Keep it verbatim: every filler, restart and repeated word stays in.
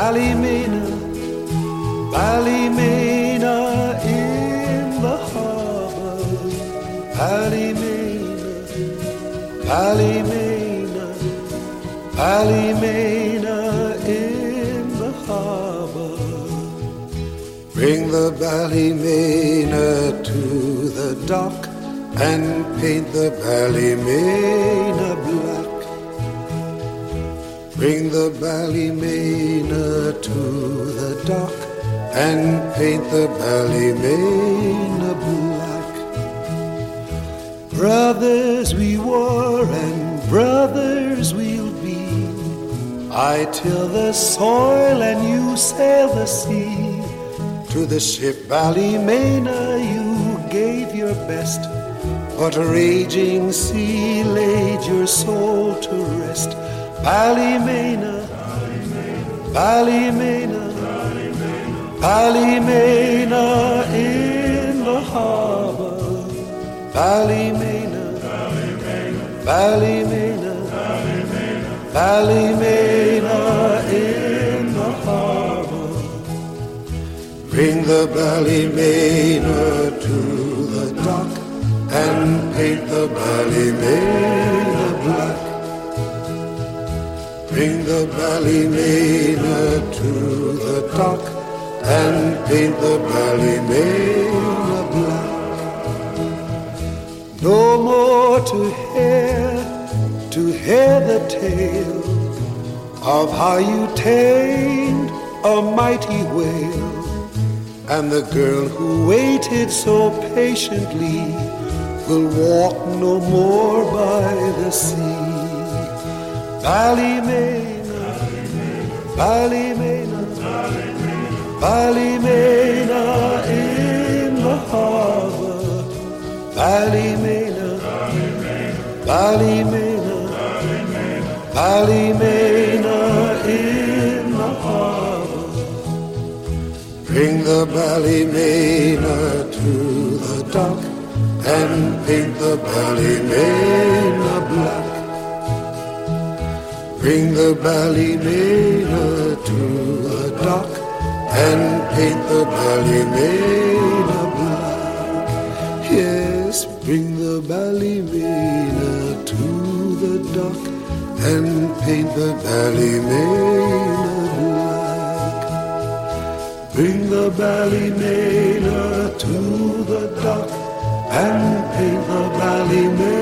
Ballymena, Ballymena in the harbor. Ballymena, Ballymena, Ballymena in the harbor. Bring the Ballymena to the dock and paint the Ballymena black. Bring the Ballymena to the dock and paint the Ballymena black. Brothers we were and brothers we'll be. I till the soil and you sail the sea. To the ship Ballymena you gave your best, but a raging sea laid your soul to rest. Ballymena, Ballymena, Ballymena in the harbor. Ballymena, Ballymena, Ballymena in the harbor. Bring the Ballymena to the dock and paint the Ballymena black. Bring the Ballymena to the dock and paint the Ballymena black. No more to hear, to hear the tale of how you tamed a mighty whale, and the girl who waited so patiently will walk no more by the sea. Ballymena, Ballymena, Ballymena in the harbor. Ballymena, Ballymena, Ballymena in the harbor. Bring the Ballymena to the dock and paint the Ballymena black. Bring the Ballymena to the dock and paint the Ballymena black. Yes, bring the Ballymena to the dock and paint the Ballymena black. Bring the Ballymena to the dock and paint the Ballymena